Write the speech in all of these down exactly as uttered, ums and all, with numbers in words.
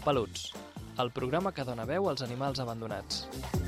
Peluts, el programa que dona veu als animals abandonats.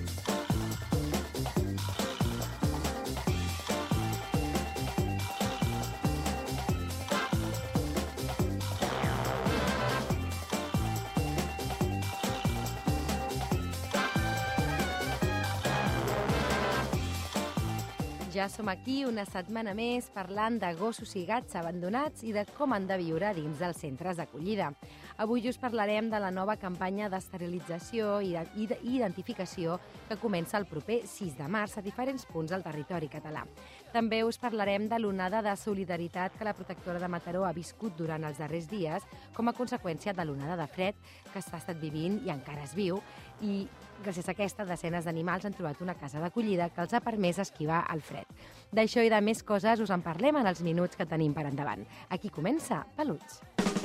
Ja som aquí una setmana més parlant de gossos i gats abandonats i de com han de viure dins dels centres d'acollida. Avui us parlarem de la nova campanya d'esterilització i d'identificació que comença el proper sis de març a diferents punts del territori català. També us parlarem de l'onada de solidaritat que la protectora de Mataró ha viscut durant els darrers dies com a conseqüència de l'onada de fred que s'ha estat vivint i encara es viu, i gràcies a aquesta, desenes d'animals han trobat una casa d'acollida que els ha permès esquivar el fred. D'això i de més coses us en parlem en els minuts que tenim per endavant. Aquí comença Peluts.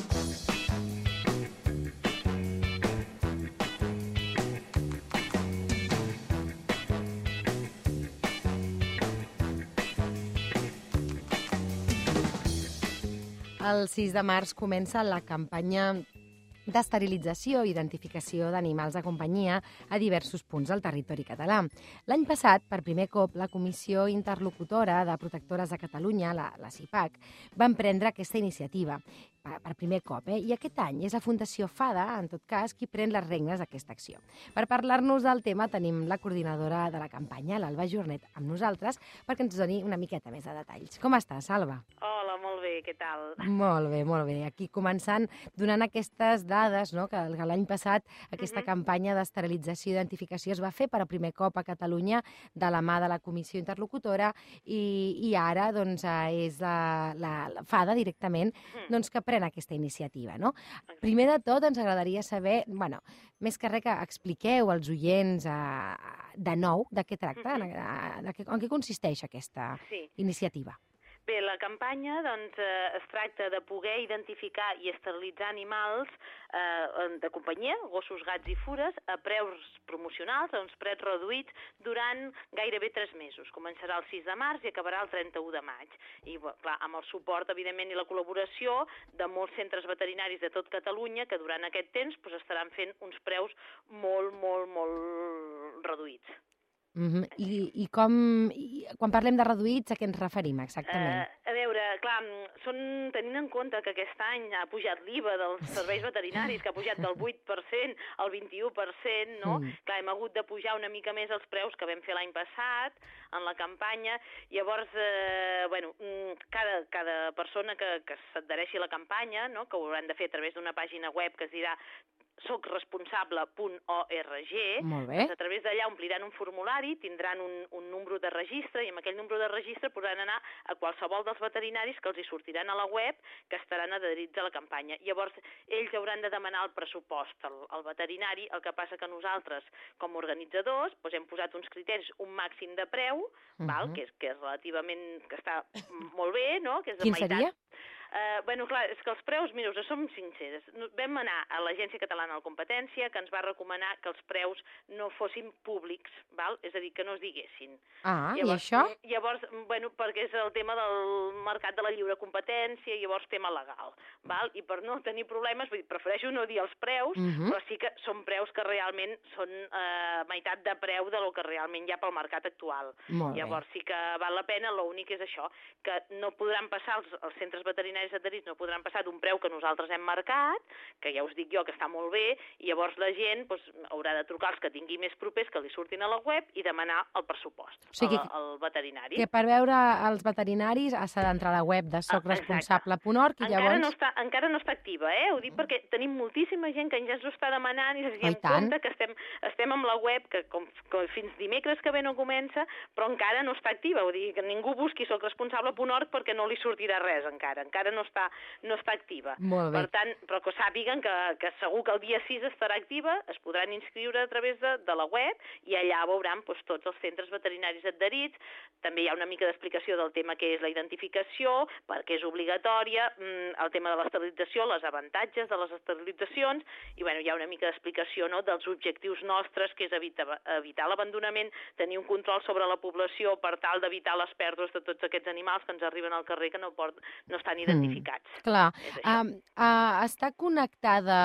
El sis de març comença la campanya d'esterilització i identificació d'animals de companyia a diversos punts del territori català. L'any passat, per primer cop, la Comissió Interlocutora de Protectores de Catalunya, la, la CIPAC, va emprendre aquesta iniciativa, per, per primer cop, eh? I aquest any és la Fundació FADA, en tot cas, qui pren les regnes d'aquesta acció. Per parlar-nos del tema tenim la coordinadora de la campanya, l'Alba Jornet, amb nosaltres, perquè ens doni una miqueta més de detalls. Com estàs, Alba? Hola, molt bé, què tal? Molt bé, molt bé. Aquí començant, donant aquestes dades, no?, que l'any passat aquesta uh-huh. campanya d'esterilització i identificació es va fer per a primer cop a Catalunya de la mà de la Comissió Interlocutora i, i ara doncs, és la, la, la FADA directament uh-huh. doncs, que pren aquesta iniciativa. No? Okay. Primer de tot ens agradaria saber, bueno, més que res que expliqueu als oients eh, de nou de què tracta, uh-huh. en, de, de, en què consisteix aquesta sí. iniciativa. Bé, la campanya doncs, eh, es tracta de poder identificar i esterilitzar animals eh, de companyia, gossos, gats i fures, a preus promocionals, a uns preus reduïts, durant gairebé tres mesos. Començarà el sis de març i acabarà el trenta-u de maig. I, clar, amb el suport, evidentment, i la col·laboració de molts centres veterinaris de tot Catalunya, que durant aquest temps doncs, estaran fent uns preus molt, molt, molt reduïts. Uh-huh. I, i com, i quan parlem de reduïts, a què ens referim exactament? Uh, a veure, clar, són, tenint en compte que aquest any ha pujat l'I V A dels serveis veterinaris, que ha pujat del vuit per cent al vint-i-u per cent, no? Mm. Clar, hem hagut de pujar una mica més els preus que vam fer l'any passat en la campanya. Llavors, eh, bueno, cada, cada persona que, que s'adhereixi a la campanya, no?, que ho hauran de fer a través d'una pàgina web que es dirà socresponsable punt org. Molt bé. A través d'allà ompliran un formulari, tindran un, un número de registre i amb aquell número de registre podran anar a qualsevol dels veterinaris que els hi sortiran a la web que estaran adherits a la campanya. Llavors, ells hauran de demanar el pressupost al, al veterinari, el que passa que nosaltres, com a organitzadors, doncs hem posat uns criteris, un màxim de preu, uh-huh. val, que, és, que és relativament, que està molt bé, no?, que és de Quin meitat. seria? Uh, bueno, clar, és que els preus, mira, us som sinceres. Vam anar a l'Agència Catalana de Competència, que ens va recomanar que els preus no fossin públics, val? És a dir, que no es diguessin. Ah, llavors, i això? Llavors, bueno, perquè és el tema del mercat de la lliure competència, llavors tema legal, val? I per no tenir problemes, vull dir, prefereixo no dir els preus, uh-huh. però sí que són preus que realment són eh, meitat de preu de lo que realment hi ha pel mercat actual. Molt llavors bé. sí que val la pena, l'únic és això, que no podran passar els, els centres veterinaris adherits no podran passar d'un preu que nosaltres hem marcat, que ja us dic jo que està molt bé, i llavors la gent doncs, haurà de trucar els que tingui més propers, que li surtin a la web, i demanar el pressupost o sigui, al, al veterinari. Que per veure els veterinaris s'ha d'entrar a la web de socresponsable punt org i encara llavors... No està, encara no està activa, eh? Ho dic perquè tenim moltíssima gent que ja ens ho està demanant i ens oh, diem compte que estem, estem amb la web, que com, com fins dimecres que ve no comença, però encara no està activa. Vull dir que ningú busqui socresponsable punt org perquè no li sortirà res encara. Encara no està, no està activa. Molt bé. Per tant, però que sàpiguen que, que segur que el dia sis estarà activa, es podran inscriure a través de, de la web i allà veuran doncs, tots els centres veterinaris adherits. També hi ha una mica d'explicació del tema que és la identificació, perquè és obligatòria, el tema de l'esterilització, els avantatges de les esterilitzacions, i bueno, hi ha una mica d'explicació, no?, dels objectius nostres, que és evitar, evitar l'abandonament, tenir un control sobre la població per tal d'evitar les pèrdues de tots aquests animals que ens arriben al carrer que no, port, no estan identificats identificats. Clar. És això. Um, uh, està connectada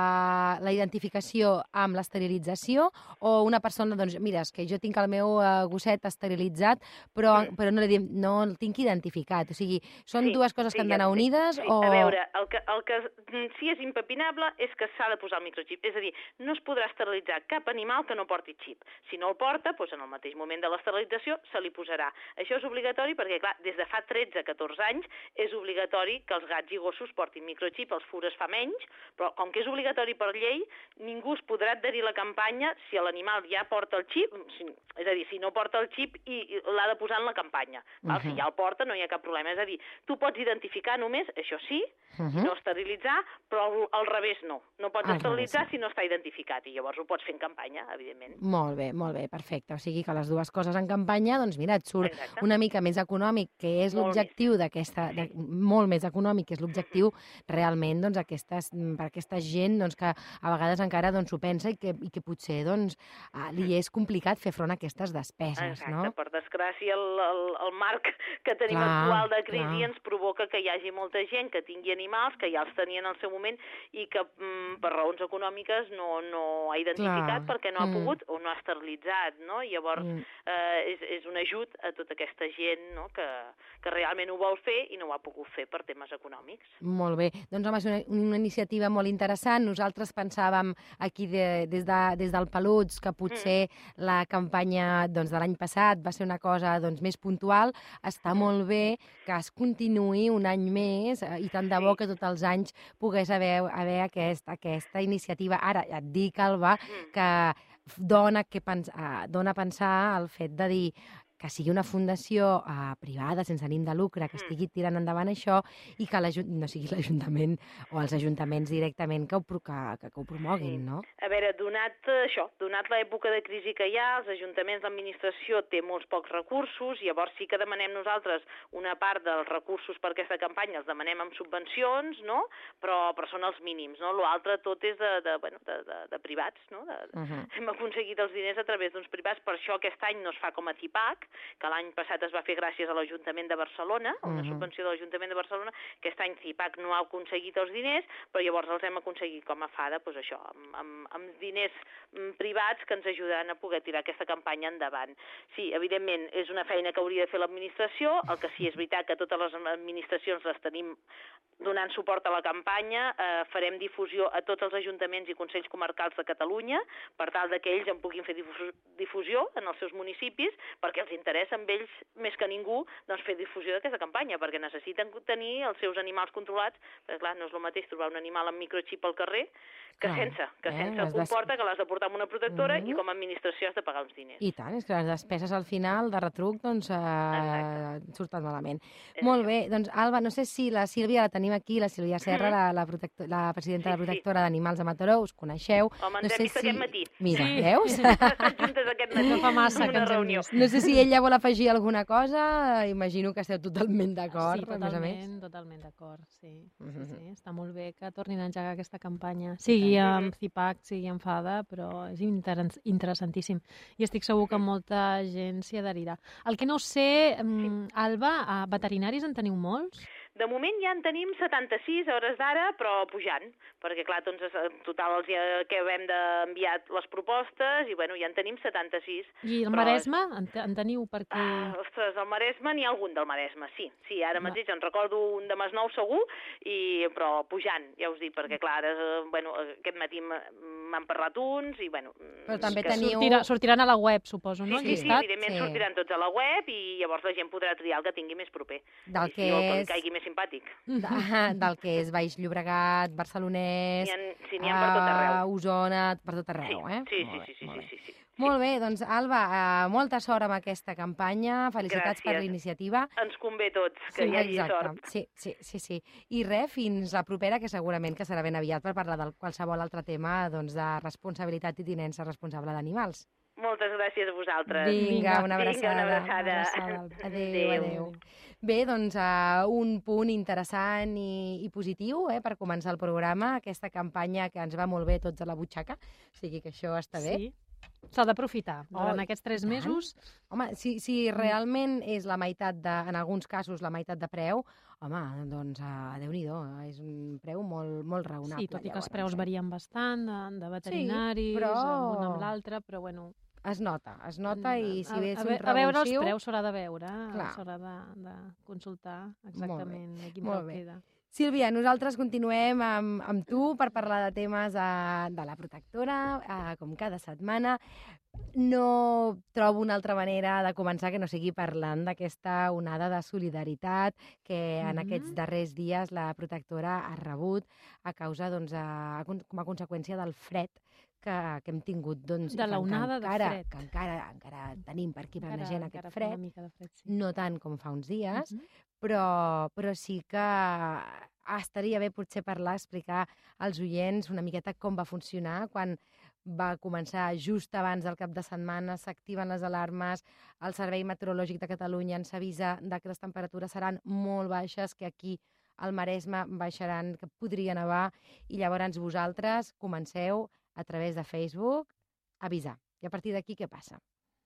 uh, la identificació amb l'esterilització o una persona, doncs, mira, és que jo tinc el meu uh, gosset esterilitzat, però, Mm. però no, li, no el tinc identificat. O sigui, són Sí, dues coses sí, que han ja d'anar entenc. unides Sí, o... a veure, el que, el que mm, sí és impepinable és que s'ha de posar el microxip. És a dir, no es podrà esterilitzar cap animal que no porti xip. Si no el porta, doncs en el mateix moment de l'esterilització se li posarà. Això és obligatori perquè, clar, des de fa tretze a catorze anys és obligatori que els gats i gossos portin microxip, els fures fa menys, però com que és obligatori per llei, ningú es podrà adherir a la campanya si l'animal ja porta el xip, si, és a dir, si no porta el xip i, i l'ha de posar en la campanya. Val? Uh -huh. Si ja el porta no hi ha cap problema. És a dir, tu pots identificar només, això sí, uh -huh. no esterilitzar, però al, al revés no. No pots Al esterilitzar revés, si no està identificat i llavors ho pots fer en campanya, evidentment. Molt bé, molt bé, perfecte. O sigui que les dues coses en campanya, doncs mira, et surt Exacte. una mica més econòmic, que és Molt l'objectiu d'aquesta... de- molt més econòmic, que és l'objectiu realment doncs, aquestes, per aquesta gent doncs, que a vegades encara doncs, s'ho pensa i que, i que potser doncs, ah, li és complicat fer front a aquestes despeses, Exacte, no? per desgràcia el, el, el marc que tenim Clar, actual de crisi clar. ens provoca que hi hagi molta gent que tingui animals, que ja els tenien al seu moment i que mm, per raons econòmiques no, no ha identificat Clar. perquè no ha Mm. pogut o no ha esterilitzat, no? I llavors Mm. eh, és, és un ajut a tota aquesta gent, no? que, que realment ho vol fer i no ho ha pogut fer per temes econòmics. Molt bé. Doncs, home, és una, una iniciativa molt interessant. Nosaltres pensàvem aquí de, des, de, des del Peluts que potser mm. la campanya doncs, de l'any passat va ser una cosa doncs, més puntual. Està Mm. molt bé que es continuï un any més eh, i tant de bo Sí. que tots els anys pogués haver, haver aquest, aquesta iniciativa. Ara, ja et dic, Alba, Mm. que dona, que pens uh, dona a pensar el fet de dir que sigui una fundació uh, privada, sense ànim de lucre, que Mm. estigui tirant endavant això i que no sigui l'Ajuntament o els ajuntaments directament que ho, pro- que, que, que ho promoguin, Sí. no? A veure, donat eh, això, donat l'època de crisi que hi ha, els ajuntaments, l'administració té molts pocs recursos, llavors sí que demanem nosaltres una part dels recursos per aquesta campanya, els demanem amb subvencions, no? Però, però són els mínims, no? L'altre tot és de, de, bueno, de, de, de privats, no? De, de, Uh -huh. Hem aconseguit els diners a través d'uns privats, per això aquest any no es fa com a CIPAC, que l'any passat es va fer gràcies a l'Ajuntament de Barcelona, una Mhm. subvenció de l'Ajuntament de Barcelona. Aquest any CIPAC no ha aconseguit els diners, però llavors els hem aconseguit com a FADA, doncs això, amb, amb, amb diners mm, privats que ens ajuden a poder tirar aquesta campanya endavant. Sí, evidentment, és una feina que hauria de fer l'administració, el que sí és veritat que totes les administracions les tenim donant suport a la campanya, eh, farem difusió a tots els ajuntaments i consells comarcals de Catalunya, per tal de que ells en puguin fer difusió, difusió en els seus municipis, perquè els interessa amb ells, més que ningú, doncs fer difusió d'aquesta campanya, perquè necessiten tenir els seus animals controlats, perquè clar, no és el mateix trobar un animal amb microxip al carrer que Clar, sense, que eh, sense les des- comporta que l'has de portar amb una protectora Mhm. i com a administració has de pagar uns diners. I tant, és que les despeses al final de retruc doncs, eh, Exacte. surten malament. És Molt això. bé, doncs Alba, no sé si la Sílvia la tenim aquí, la Sílvia Serra, Mhm. la, la, protecto- la presidenta Sí, de la sí. protectora d'animals a Mataró, us coneixeu. Home, ens no hem sé vist aquest matí. Mira, Sí. veus? Hem estat juntes aquest matí. No fa massa en que una ens hem reunió. vist. No sé si ella vol afegir alguna cosa, imagino que esteu totalment d'acord, Sí, a més a més. totalment, totalment d'acord, sí. sí, Mhm. sí. Està molt bé que tornin a engegar aquesta campanya, sigui amb CIPAC, sigui amb FADA, però és interes- interessantíssim. I estic segur que molta gent s'hi adherirà. El que no sé, mm, Alba, a veterinaris en teniu molts? De moment ja en tenim setanta-sis a hores d'ara, però pujant, perquè clar, doncs en total els ja que hem d'enviar les propostes i bueno, ja en tenim setanta-sis. I el Però Maresme en, te- en teniu perquè... Ah, ostres, al Maresme n'hi ha algun del Maresme, sí. Sí, ara Va. mateix en recordo un de Masnou segur, i, però pujant, ja us dic, perquè clar, ara, eh, bueno, aquest matí m- m'han parlat uns i bueno... Però també que teniu- Sortirà, sortiran a la web, suposo, Sí, no? sí, el sí, llistat? evidentment Sí. sortiran tots a la web i llavors la gent podrà triar el que tingui més proper. Del I que sí, o el que li és- caigui més simpàtic. de, del que és Baix Llobregat, Barcelonès, N'hi ha, sí, n'hi ha per tot arreu. a Osona, per tot arreu, sí, eh? sí, Molt sí, bé, sí, sí, molt sí, bé. sí, sí. Molt bé, doncs Alba, eh, molta sort amb aquesta campanya, felicitats per Gràcies. l'iniciativa. Ens convé a tots que Sí, hi hagi exacte. sort. Sí, sí, sí, sí. I res, fins la propera, que segurament que serà ben aviat per parlar de qualsevol altre tema doncs, de responsabilitat i tinença responsable d'animals. Moltes gràcies a vosaltres. Vinga, una Vinga, abraçada. una abraçada. Una abraçada, Alba. Adéu, adéu. Bé, doncs uh, un punt interessant i, i positiu eh, per començar el programa, aquesta campanya que ens va molt bé tots a la butxaca, o sigui que això està bé. Sí. S'ha d'aprofitar. Durant Oh, aquests tres i tant. mesos... Home, si, si realment és la meitat, de, en alguns casos, la meitat de preu, home, doncs, uh, Déu-n'hi-do, és un preu molt, molt raonable. Sí, tot i que els llavors, preus eh? varien bastant, de, de veterinaris, però- amb un amb l'altre, però bueno... Es nota, es nota i si a, ve a, un ve- a veure els revulsiu... preus s'haurà de veure, Clar. s'haurà de, de consultar exactament a quin molt preu bé. queda. Sílvia, nosaltres continuem amb, amb tu per parlar de temes eh, de la protectora, eh, com cada setmana. No trobo una altra manera de començar que no sigui parlant d'aquesta onada de solidaritat que en Mhm. aquests darrers dies la protectora ha rebut a causa, doncs, a, com a conseqüència del fred que, que hem tingut. Doncs, De i que la onada encara, de fred. Que encara, encara tenim per aquí Encara- planejant encara aquest fa una fred, mica de fred, sí. no tant com fa uns dies, Mhm. però, però sí que estaria bé potser parlar, explicar als oients una miqueta com va funcionar quan va començar just abans del cap de setmana, s'activen les alarmes, el Servei Meteorològic de Catalunya ens avisa de que les temperatures seran molt baixes, que aquí al Maresme baixaran, que podria nevar, i llavors vosaltres comenceu a través de Facebook a avisar. I a partir d'aquí què passa?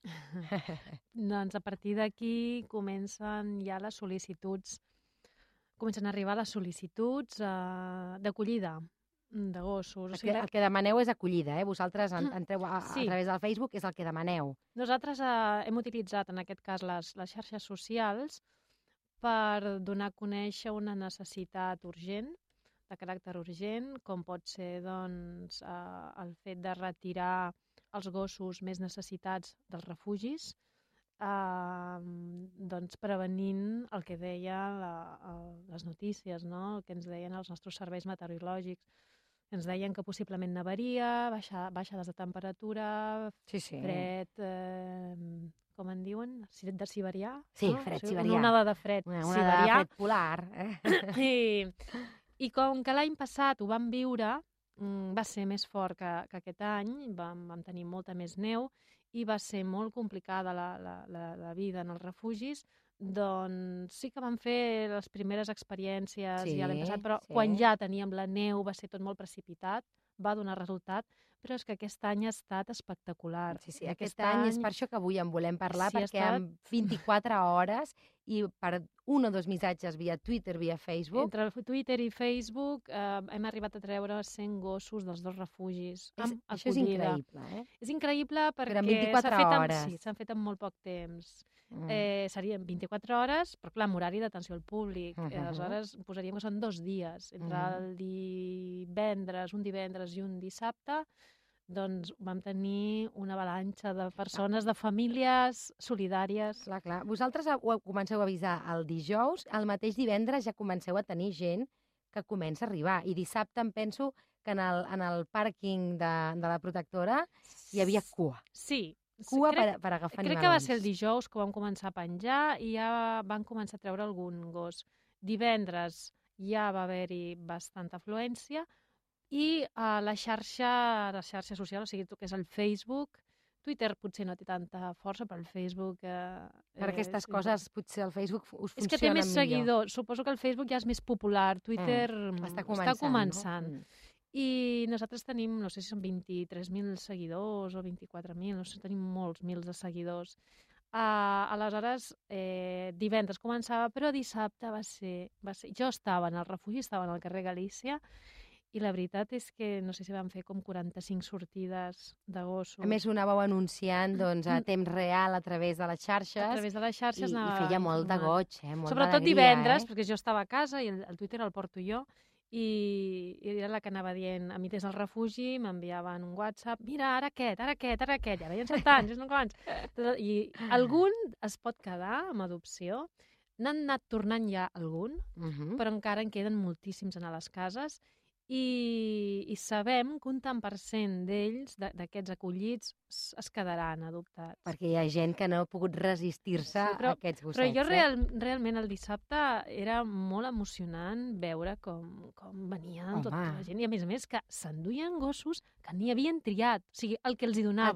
Doncs a partir d'aquí comencen ja les sol·licituds, comencen a arribar les sol·licituds eh, d'acollida de gossos. El O sigui, que, el que demaneu és acollida, eh? Vosaltres en, entreu a, a Sí. través del Facebook, és el que demaneu. Nosaltres eh, hem utilitzat en aquest cas les, les xarxes socials per donar a conèixer una necessitat urgent, de caràcter urgent, com pot ser doncs, eh, el fet de retirar els gossos més necessitats dels refugis, eh, doncs prevenint el que deia la, el, les notícies, no? El que ens deien els nostres serveis meteorològics. Ens deien que possiblement nevaria, baixa, baixades de temperatura, Sí, sí. fred, eh, com en diuen? Si- De siberià? Sí, no? fred O sigui, siberià. Una onada de fred Una, una siberià. de fred polar. Eh? I, I com que l'any passat ho vam viure, mm, va ser més fort que, que aquest any, vam, vam tenir molta més neu i va ser molt complicada la, la, la, la vida en els refugis, doncs sí que vam fer les primeres experiències Sí, ja l'any passat, però sí. quan ja teníem la neu va ser tot molt precipitat, va donar resultat, però és que aquest any ha estat espectacular. Sí, sí. Aquest, aquest any és per això que avui en volem parlar, Sí, ha perquè estat- en vint-i-quatre hores i per un o dos missatges via Twitter, via Facebook, Entre Twitter i Facebook eh, hem arribat a treure cent gossos dels dos refugis és, amb això és acollida. increïble. Eh? És increïble perquè en vint-i-quatre s'ha fet amb, hores. sí, s'han fet en molt poc temps. Mm. Eh, serien vint-i-quatre hores, però clar, amb horari d'atenció al públic. Mhm. Uh -huh. Aleshores, posaríem que són dos dies. Entre Mhm. el divendres, un divendres i un dissabte, doncs vam tenir una avalanxa de persones, de famílies solidàries. Clar, clar. Vosaltres ho comenceu a avisar el dijous, el mateix divendres ja comenceu a tenir gent que comença a arribar. I dissabte em penso que en el, en el pàrquing de, de la protectora hi havia cua. Sí. Cua crec, per, per agafar Crec animalons. que va ser el dijous que ho vam començar a penjar i ja van començar a treure algun gos. Divendres ja va haver-hi bastanta afluència i a la xarxa, la xarxa social, o sigui, tot que és el Facebook, Twitter potser no té tanta força, però el Facebook... Eh, Per aquestes és coses potser el Facebook us És funciona que té més millor. seguidors. Suposo que el Facebook ja és més popular. Twitter Mm, està està començant. començant. No? Mm. I nosaltres tenim, no sé si són vint-i-tres mil seguidors o vint-i-quatre mil, no sé, tenim molts mils de seguidors. Uh, aleshores, eh, divendres començava, però dissabte va ser, va ser... Jo estava en el refugi, estava en el carrer Galícia, i la veritat és que no sé si van fer com quaranta-cinc sortides de gossos. A més, ho anàveu anunciant doncs, a temps real a través de les xarxes. A través de les xarxes i, i anava feia molt de informant. goig, eh? Molt Sobretot d'alegria, divendres, eh? perquè jo estava a casa i el, el Twitter el porto jo, i, i era la que anava dient, a mi des del refugi m'enviaven un WhatsApp, mira, ara aquest, ara aquest, ara aquest, ja veien set anys, no quants. I algun es pot quedar amb adopció, n'han anat tornant ja algun, Uh -huh. però encara en queden moltíssims a les cases, i, i sabem que un tant per cent d'ells, de- d'aquests acollits, s- es quedaran adoptats. Perquè hi ha gent que no ha pogut resistir-se Sí, però- a aquests gossets. Però jo eh? real, realment el dissabte era molt emocionant veure com, com venien Home. tota la gent. I a més a més que s'enduien gossos que ni havien triat. O sigui, el que els hi donàvem. El, el,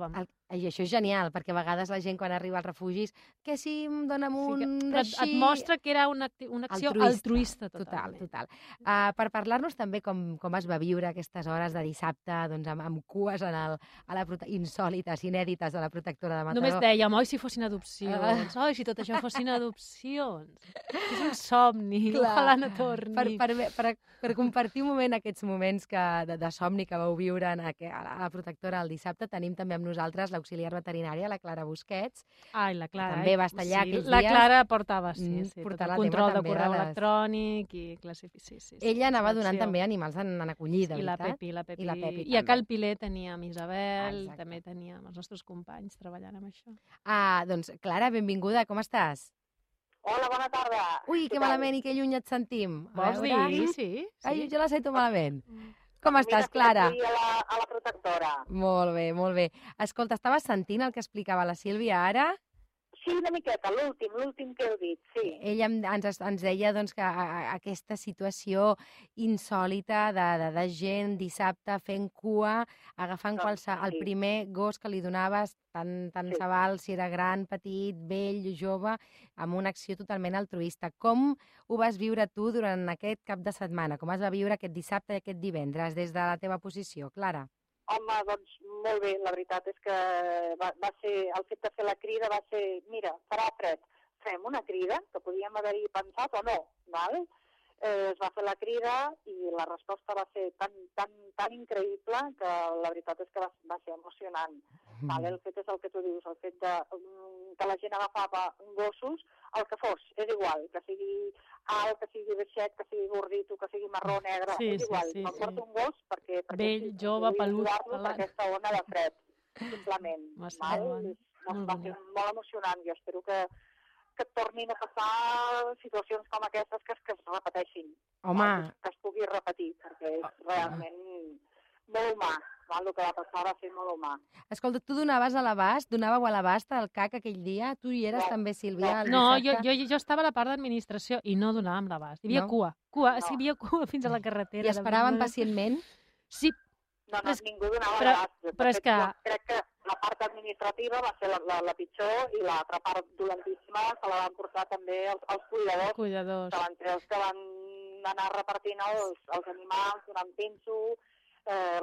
I això és genial, perquè a vegades la gent quan arriba als refugis, que si em dona'm un Sí, que, d'així... et mostra que era una, una acció altruista. Total, total. Uh, per parlar-nos també com, com es va viure aquestes hores de dissabte doncs, amb, amb cues en el, a la prote... insòlites, inèdites de la protectora de Mataró. Només dèiem, oi, si fossin adopcions, uh... oi, si tot això fossin adopcions. És un somni, ojalà no torni. Per, per, per, per compartir un moment aquests moments que, de, de somni que vau viure en, a la protectora el dissabte, tenim també amb nosaltres l'auxiliar veterinària, la Clara Busquets. Ai, la Clara. També va estar allà sí, aquells la dies. La Clara portava, sí, sí, tot el el control de també correu de les... electrònic i classificació. Sí, sí, sí, Ella anava selecció. donant també animals en, en acollida, I la veritat? Pepi, la Pepi. I, la Pepi I a Cal Piler teníem Isabel, Exacte. també teníem els nostres companys treballant amb això. Ah, doncs, Clara, benvinguda, com estàs? Hola, bona tarda. Ui, que malament i que lluny et sentim. Vols dir? Sí, sí. Ai, jo la sento malament. Mm. Com estàs, Clara? Aquí a la, a la protectora. Molt bé, molt bé. Escolta, estaves sentint el que explicava la Sílvia ara? Sí, una miqueta, l'últim, l'últim que heu dit, sí. Ella ens, ens deia doncs, que a, a, aquesta situació insòlita de, de, de gent dissabte fent cua, agafant Doncs, qualse, el sí. primer gos que li donaves, tant, tant Sí. se val si era gran, petit, vell, jove, amb una acció totalment altruista. Com ho vas viure tu durant aquest cap de setmana? Com es va viure aquest dissabte i aquest divendres des de la teva posició, Clara? Home, doncs molt bé, la veritat és que va, va ser, el fet de fer la crida va ser, mira, farà fred, fem una crida, que podíem haver-hi pensat o no, val? Eh, es va fer la crida i la resposta va ser tan, tan, tan increïble que la veritat és que va, va ser emocionant. Mm. Vale? El fet és el que tu dius, el fet de, que la gent agafava gossos, el que fos, és igual, que sigui alt, que sigui baixet, que sigui gordito, que sigui marró, negre, sí, és igual. Sí, sí, M'emporto sí. un gos perquè... perquè Vell, sí, jove, pelut, pelat. Per aquesta ona de fred, simplement. Va ser val? molt, Va, molt va ser molt emocionant. Jo espero que, que tornin a passar situacions com aquestes que, que es repeteixin. Home... Val? Que es pugui repetir, perquè és realment molt humà. Val? El que va passar va ser molt humà. Escolta, tu donaves a l'abast, donàveu a l'abast al C A C aquell dia? Tu hi eres No, també, Sílvia? el No, jo, dissabte? jo, jo estava a la part d'administració i no donàvem l'abast. Hi havia No? cua. Cua, No. sí, hi havia cua fins a la carretera. I esperaven de... pacientment? Sí, No, no, Però és- ningú donava però- l'abast. De però és fet, que- jo crec que la part administrativa va ser la, la, la pitjor i l'altra part dolentíssima se la van portar també els, els cuidadors, cuidadors. que van ser els que van anar repartint els, els animals, donant pinso, eh,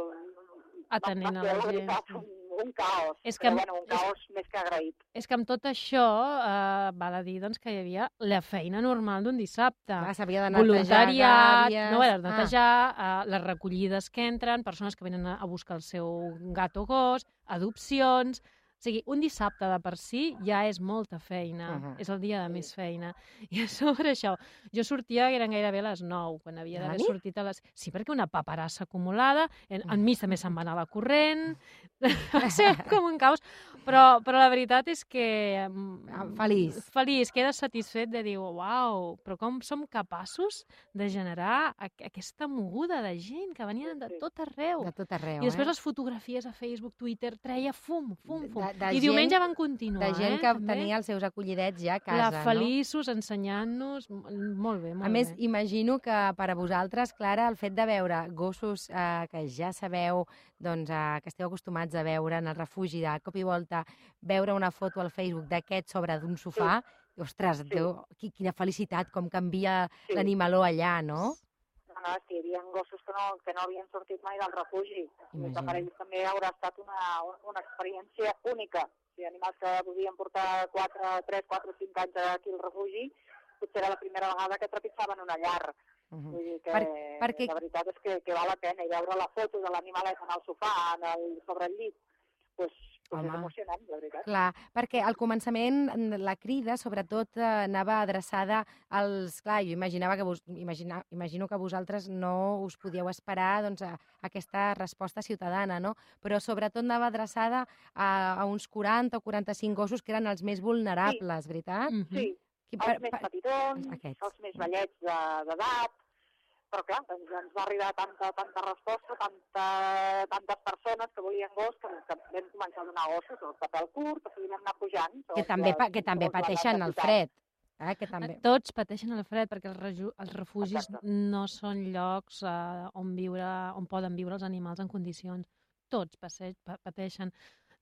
el... Atenent va, a va ser, la gent, veritat, sí. un, un caos, És que però amb- bueno, un és- caos més que agraït. És que amb tot això eh, val a dir doncs, que hi havia la feina normal d'un dissabte. Clar, s'havia de netejar Voluntariat, gàbies... no, de Ah. netejar, eh, les recollides que entren, persones que venen a, a buscar el seu gat o gos, adopcions... O sigui, un dissabte de per si ja és molta feina, Uh-huh. és el dia de més feina. I a sobre això, jo sortia, eren gairebé a les nou, quan havia De la d'haver nit? sortit a les... Sí, perquè una paperassa acumulada, en, en mi també se'n va anar la corrent, va ser com un caos, però, però la veritat és que... Ah, feliç. Feliç, quedes satisfet de dir, uau, però com som capaços de generar aqu aquesta moguda de gent que venien de tot arreu. De tot arreu, I després eh? les fotografies a Facebook, Twitter, treia fum, fum, fum. De- de I gent- diumenge van continuar, De gent eh, que també. tenia els seus acollidets ja a casa, La no? feliços, ensenyant-nos, m- molt bé, molt A més, bé. imagino que per a vosaltres, Clara, el fet de veure gossos eh, que ja sabeu, doncs, eh, que esteu acostumats a veure en el refugi, de cop i volta veure una foto al Facebook d'aquest sobre d'un sofà, sí. Ostres, Sí. Déu, qui- quina felicitat, com canvia Sí. l'animaló allà, no? No, no, és que hi havia gossos que no, que no havien sortit mai del refugi. I que per Imagina't. ells també haurà estat una, una experiència única. O sigui, animals que podien portar quatre, tres, quatre, cinc anys aquí al refugi, potser era la primera vegada que trepitjaven una llar. Uh -huh. Vull dir que Per, perquè la veritat és que, que val la pena. I veure la foto de l'animalet en el sofà, en el, sobre el llit, pues, pues és Home. emocionant, la veritat. Clar, perquè al començament la crida, sobretot, eh, anava adreçada als... Clar, jo imaginava que vos, imagina, imagino que vosaltres no us podíeu esperar doncs, a, a aquesta resposta ciutadana, no? Però sobretot anava adreçada a, a uns quaranta o quaranta-cinc gossos que eren els més vulnerables, sí. veritat? Mhm. Sí, Qui- els més petitons, Aquests. els més vellets de- d'edat, però clar, ens, ens va arribar tanta, tanta resposta, tanta, tantes persones que volien gos, que, que vam començar a donar gossos, el papel curt, que seguim anar pujant. Que segons també, la- pa- que també segons la pateixen el necessitat. fred. Eh? Que també... Tots pateixen el fred perquè els, reju- els refugis Exacte. no són llocs eh, on, viure, on poden viure els animals en condicions. Tots passe- pa pateixen.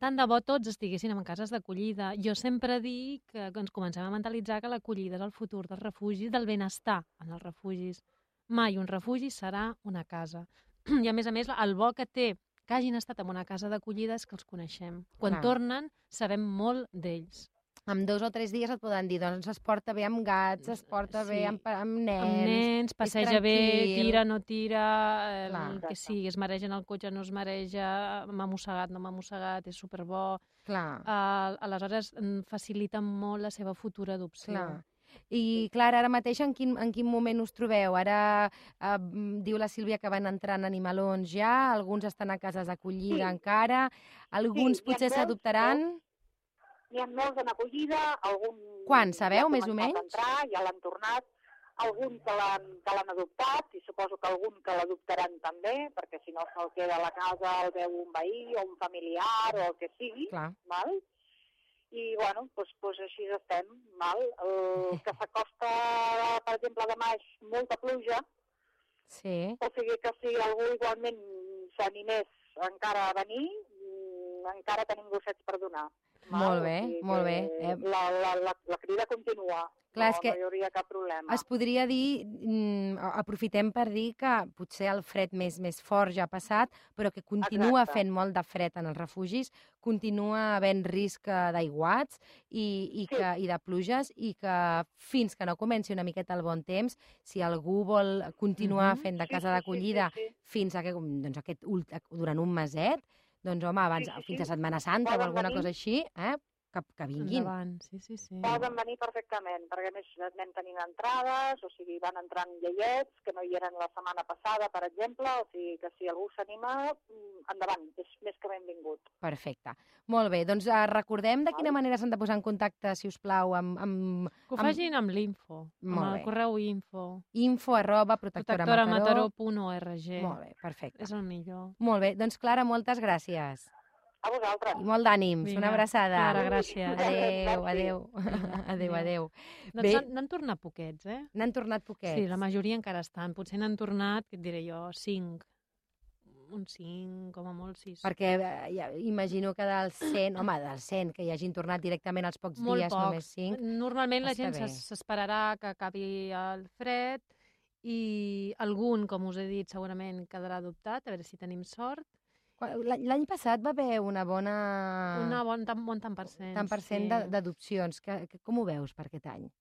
tant de bo tots estiguessin en cases d'acollida. Jo sempre dic que ens comencem a mentalitzar que l'acollida és el futur dels refugis, del benestar en els refugis. Mai un refugi serà una casa. I a més a més, el bo que té que hagin estat en una casa d'acollida és que els coneixem. Quan Clar. tornen, sabem molt d'ells. En dos o tres dies et poden dir, doncs es porta bé amb gats, es porta Sí. bé amb, amb nens... Amb nens, passeja bé, tranquil. tira, no tira, el Clar. que sigui, es mareja en el cotxe, no es mareja, m'ha mossegat, no m'ha mossegat, és superbo. Clar, Uh, aleshores, mm, facilita molt la seva futura adopció. clar. I, Clara, ara mateix en quin, en quin moment us trobeu? Ara eh, diu la Sílvia que van entrant animalons ja, alguns estan a cases d'acollida Sí. encara, alguns Sí, hi ha potser molts, s'adoptaran. N'hi ha molts en acollida, algun... Quan, sabeu, ja ha més o començat menys? a entrar, ja l'han tornat, alguns que l'han que l'han adoptat, i suposo que algun que l'adoptaran també, perquè si no se'l queda a la casa, el veu un veí o un familiar o el que sigui, Clar. val? I, bueno, doncs, doncs així estem, val? El que s'acosta, per exemple, demà és molta pluja, Sí. o sigui que si algú igualment s'animés encara a venir, mm, encara tenim gossets per donar. val? Molt bé, O sigui molt bé. que Eh, La, la, la, la crida continua. Clar, no, és que no hi hauria cap problema. Es podria dir, mm, aprofitem per dir que potser el fred més més fort ja ha passat, però que continua Exacte. fent molt de fred en els refugis, continua havent risc eh, d'aiguats i, i, Sí. que, i de pluges, i que fins que no comenci una miqueta el bon temps, si algú vol continuar Mhm. fent de Sí, casa sí, sí, d'acollida sí, sí. fins a que, doncs aquest, ult- durant un meset, doncs home, abans, Sí, sí, fins a sí. Setmana Santa o Poden alguna venir. cosa així, eh? que, que vinguin. Endavant, sí, sí, sí. Poden venir perfectament, perquè a més anem tenint entrades, o sigui, van entrant iaiets, que no hi eren la setmana passada, per exemple, o sigui que si algú s'anima, mm, endavant, és més que benvingut. Perfecte. Molt bé, doncs eh, recordem de quina Val. manera s'han de posar en contacte, si us plau, amb, amb Que ho amb- facin amb l'info, Molt amb bé. el correu info, info arroba protectora mataró. protectoramataró punt org. Molt bé, perfecte. És el millor. Molt bé, doncs Clara, moltes gràcies. A vosaltres. I molt d'ànims. Vinga, Una abraçada. Clara, gràcies. Adéu, Merci. adéu. Adéu, adéu. Doncs Bé. n'han- n'han tornat poquets, eh? N'han tornat poquets. Sí, la majoria encara estan. Potser n'han tornat, què et diré jo, cinc. Un cinc, com a molt sis. Perquè eh, ja, imagino que dels cent, home, dels cent, que hi hagin tornat directament als pocs Molt dies, pocs. només cinc. Normalment la Està gent bé. s'es- s'esperarà que acabi el fred i algun, com us he dit, segurament quedarà adoptat, a veure si tenim sort. Quan- l'any- L'any passat va haver una bona... Una bon, tan, bon tant per cent. tant per cent sí. de- d'adopcions. Que, que, com ho veus per aquest any?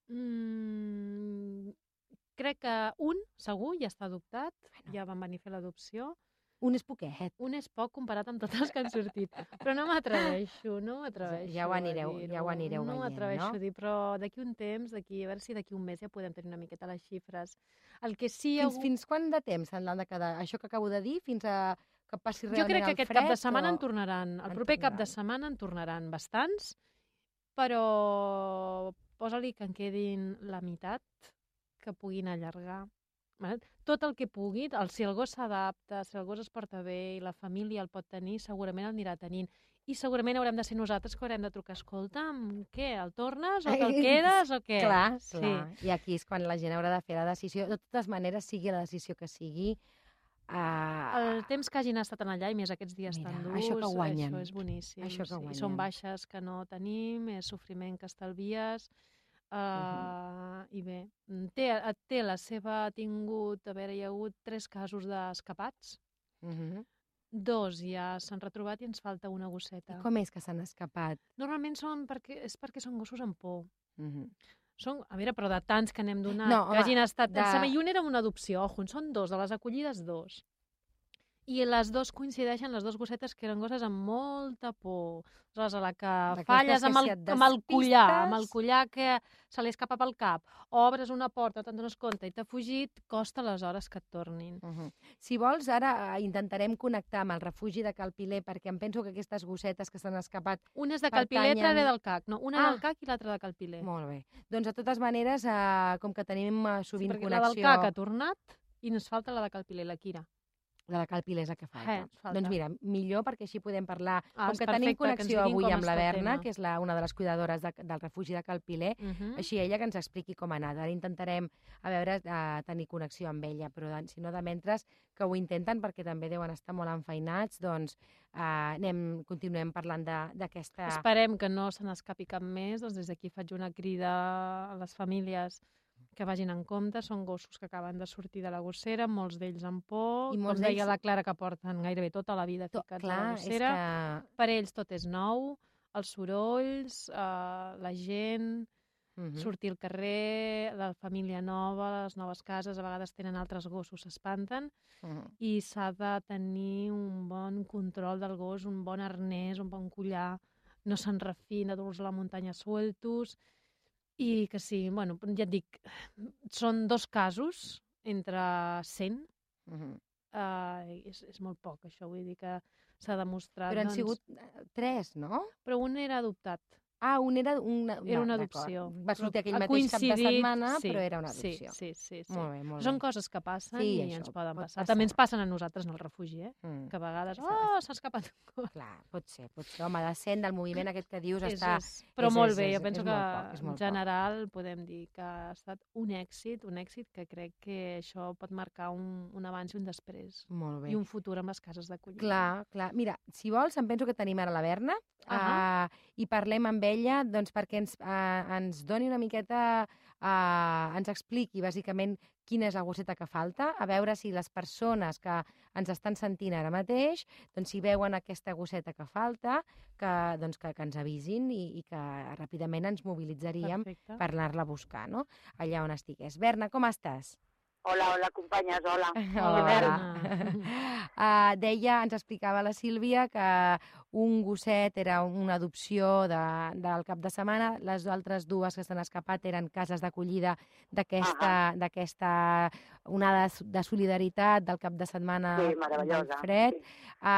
Mm, crec que un, segur, ja està adoptat, Bueno. ja van venir a fer l'adopció. Un és poquet. Un és poc comparat amb totes les que han sortit, però no m'atreveixo, no m'atreveixo Ja ho anireu- a dir-ho. ja ho anireu No veient, m'atreveixo no? a dir, però d'aquí un temps, d'aquí a veure si d'aquí un mes ja podem tenir una miqueta les xifres. El que sí... Fins, algú- fins quan de temps s'han de quedar? Això que acabo de dir, fins a que passi Jo realment crec que el aquest fred? cap de setmana o... en tornaran. El en proper cap de tornaran? setmana en tornaran bastants, però posa-li que en quedin la meitat, que puguin allargar. Val? Tot el que pugui, el, si el gos s'adapta, si el gos es porta bé i la família el pot tenir, segurament el anirà tenint. I segurament haurem de ser nosaltres que haurem de trucar. Escolta'm, què, el tornes o te'l quedes o què? Clar, Sí. clar. I aquí és quan la gent haurà de fer la decisió. De totes maneres, sigui la decisió que sigui... Uh... El temps que hagin estat en allà i més aquests dies Mira, tan durs, això que guanyen. això és boníssim. Això que sí. guanyen. Són baixes que no tenim, és sofriment que estalvies, uh, uh-huh. i bé, té, té la seva, ha tingut, a veure, hi ha hagut tres casos d'escapats, Uh -huh. dos ja s'han retrobat i ens falta una gosseta. I com és que s'han escapat? Normalment són perquè, és perquè són gossos amb por. Uh -huh. Són, a veure, però de tants que n'hem donat, No, que home, hagin estat... de- De... Em sembla, i un era una adopció, ojo, en són dos, de les acollides dos. I les dos coincideixen, les dues gossetes, que eren gosses amb molta por. Aleshores, a la que D'aquestes falles que amb el, si et amb el collar, despistes- amb el collar que se li escapa pel cap, obres una porta, te'n dones compte i t'ha fugit, costa les hores que et tornin. Uh -huh. Si vols, ara eh, intentarem connectar amb el refugi de Calpiler, perquè em penso que aquestes gossetes que s'han escapat... Una és de Calpiler, Pertanyen- l'altra del C A C. No, una Ah. del C A C i l'altra de Calpiler. Molt bé. Doncs, de totes maneres, eh, com que tenim eh, Sí, sovint perquè la del connexió... C A C ha tornat i ens falta la de Calpiler, la Kira. De la Cal Pilés que falta. Eh, falta. Doncs mira, millor perquè així podem parlar. Ah, com que perfecte, tenim que ens connexió diguin avui com amb la està el Berna, tema. que és la, una de les cuidadores de, del refugi de Cal Piler, Uh -huh. així ella que ens expliqui com ha anat. Ara intentarem a veure eh, tenir connexió amb ella, però de, si no de mentres que ho intenten perquè també deuen estar molt enfeinats, doncs eh, anem, continuem parlant d'aquesta... Esperem que no se n'escapi cap més, doncs des d'aquí faig una crida a les famílies que vagin en compte. Són gossos que acaben de sortir de la gossera, molts d'ells amb por, I com molts deia d'ells- la Clara, que porten gairebé tota la vida To- ficats Clar, a la és gossera. que... Per ells tot és nou, els sorolls, eh, la gent, Mhm. sortir al carrer, la família nova, les noves cases, a vegades tenen altres gossos, s'espanten, Mhm. i s'ha de tenir un bon control del gos, un bon arnès, un bon collar, no se'n refina, dur-los a la muntanya sueltos, i que sí, bueno, ja et dic, són dos casos entre cent, Mhm. eh, és, és molt poc, això, vull dir que s'ha demostrat... Però han doncs, sigut eh, tres, no? Però un era adoptat. Ah, un era una, Era una d'acord. adopció. Va sortir Però aquell ha mateix cap de coincidit, setmana, sí, però era una sí, adopció. Sí, sí, sí. Molt bé, molt Són bé. coses que passen Sí, i això, ens poden pot passar. passar. També ens passen a nosaltres en el refugi, eh? Mm. Que a vegades, Això oh, s'ha escapat un gos. Clar, pot ser, pot ser. Home, de cent del moviment aquest que dius És, està... és, però és- molt és- bé, és- jo penso és que molt poc, és en molt poc. general podem dir que ha estat un èxit, un èxit que crec que això pot marcar un, un abans i un després. Molt bé. I un futur amb les cases d'acollida. Clar, clar. Mira, si vols, em penso que tenim ara la Berna Ahà. uh, i parlem amb ella doncs, perquè ens, uh, ens doni una miqueta, uh, ens expliqui bàsicament quina és la gosseta que falta, a veure si les persones que ens estan sentint ara mateix, doncs si veuen aquesta gosseta que falta, que, doncs, que, que ens avisin i, i que ràpidament ens mobilitzaríem Perfecte. per anar-la a buscar, no? Allà on estigués. Berna, com estàs? Hola, hola, companyes, hola. Hola, Berna. Berna. Uh, deia, ens explicava la Sílvia que un gosset era una adopció de, del cap de setmana, les altres dues que s'han escapat eren cases d'acollida d'aquesta d'aquesta onada de solidaritat del cap de setmana Sí, del meravellosa. fred. Sí.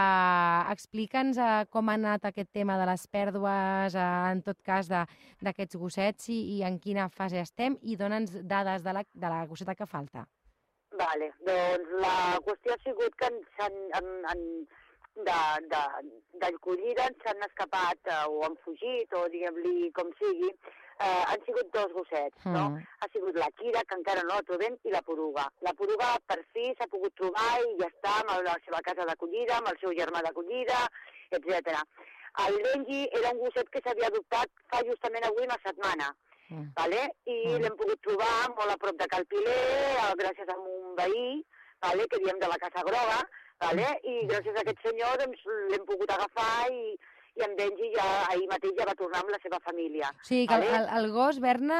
Uh, Explica'ns uh, com ha anat aquest tema de les pèrdues, uh, en tot cas, de- d'aquests gossets i, i en quina fase estem, i dona'ns dades de la, de la gosseta que falta. Vale, doncs la qüestió ha sigut que ens han, han, han de, de, d'acollida ens han escapat eh, o han fugit, o diguem-li com sigui, eh, han sigut dos gossets, no? Mm. Ha sigut la Kira, que encara no la trobem, i la Poruga. La Poruga per fi s'ha pogut trobar i ja està amb la seva casa d'acollida, amb el seu germà d'acollida, etcètera. El Benji era un gosset que s'havia adoptat fa justament avui una setmana, Mm. vale? i Mm. l'hem pogut trobar molt a prop de Cal Piler, eh, gràcies a un veí, vale? que diem de la Casa Groga, vale? i gràcies a aquest senyor doncs, l'hem pogut agafar i, i en Benji ja, ahir mateix ja va tornar amb la seva família. O sigui que el, Vale. el, el gos, Berna,